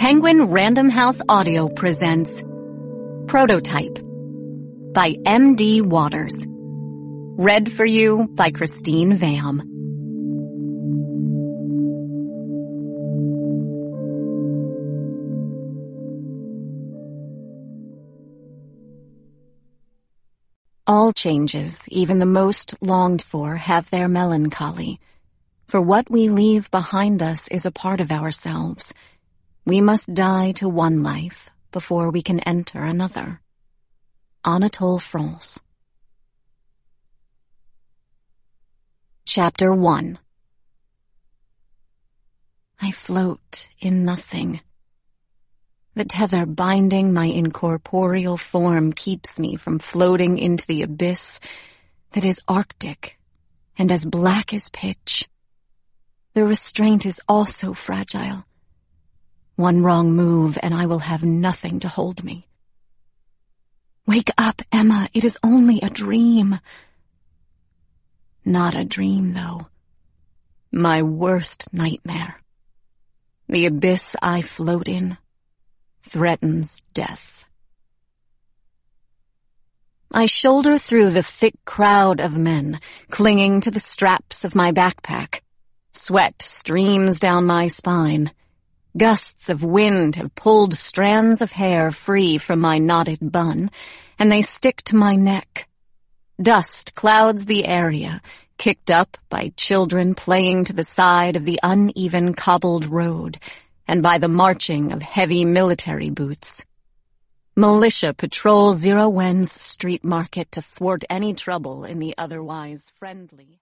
Penguin Random House Audio presents Prototype by M.D. Waters. Read for you by Christine Vam. All changes, even the most longed for, have their melancholy. For what we leave behind us is a part of ourselves. We must die to one life before we can enter another. Anatole France. Chapter 1. I float in nothing. The tether binding my incorporeal form keeps me from floating into the abyss that is arctic and as black as pitch. The restraint is also fragile. One wrong move and I will have nothing to hold me. Wake up, Emma, it is only a dream. Not a dream, though. My worst nightmare. The abyss I float in threatens death. I shoulder through the thick crowd of men, clinging to the straps of my backpack. Sweat streams down my spine. Gusts of wind have pulled strands of hair free from my knotted bun, and they stick to my neck. Dust clouds the area, kicked up by children playing to the side of the uneven cobbled road, and by the marching of heavy military boots. Militia patrol Zero Wen's street market to thwart any trouble in the otherwise friendly.